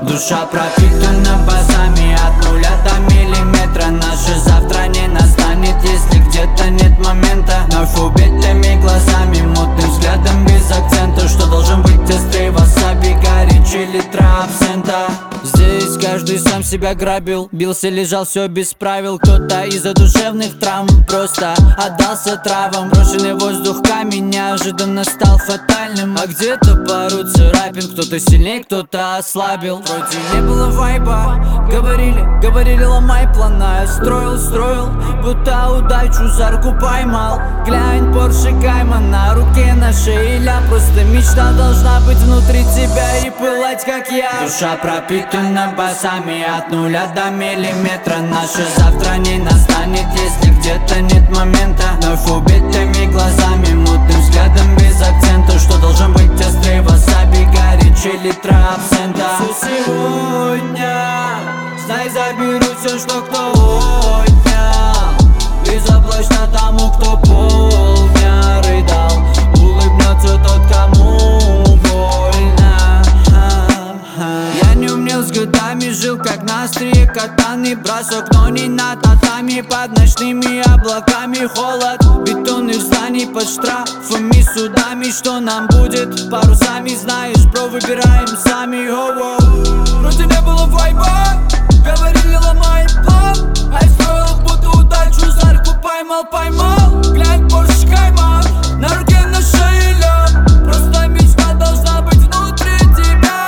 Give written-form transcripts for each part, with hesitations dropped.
Душа пропитана базами от нуля до миллиметра. Наше завтра не настанет, если где-то нет момента. Вновь убитыми глазами, мутным взглядом без акцента. Что должен быть острее васаби, горячий литра абсента. Здесь каждый сам себя грабил, бился, лежал, все без правил. Кто-то из-за душевных травм просто отдался травам. Брошенный воздух камень неожиданно стал фатальным. А где-то пару царапин, кто-то сильнее, кто-то ослабил. Вроде не было вайба, говорили ломай плана. Я строил, будто удачу за руку поймал. Глянь, Порше Кайман на руке, на шее ля. Просто мечта должна быть внутри тебя и пылать, как я. Душа пропитана басами от нуля до миллиметра. Наше завтра не настанет, если где-то нет момента. Вновь убитыми глазами, мутным взглядом без акцента. Что должен быть острее васаби, горячий литра абсента. Все сегодня, знай, заберу все, что кто отнял. Безоблачно тому, кто полдня рыдал. Улыбнется тот, кому больно. Я не умел с годами, жил как на острие катаны. Бросок, но не на татами. Под ночными облаками холод бетонных зданий, под штрафами, судами. Что нам будет? Парусами, знаешь, бро, выбираем сами. Вроде не было вайба, говорили ломай план. А я строил, будто удачу за руку поймал. Глянь, Порше Кайман на руке, на шее ля. Просто мечта должна быть внутри тебя.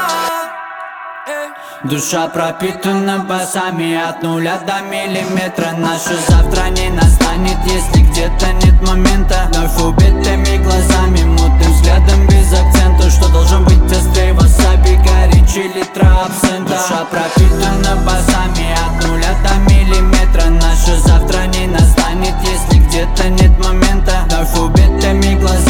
Душа пропитана басами от нуля до миллиметра. Наше завтра не настанет, если где-то нет момента. Вновь убитыми глазами, мутным взглядом без акцента. Что должен быть острее васаби, горячий литра абсента. Душа пропитана басами от нуля до миллиметра. Наше завтра не настанет, если где-то нет момента. Вновь убитыми глазами.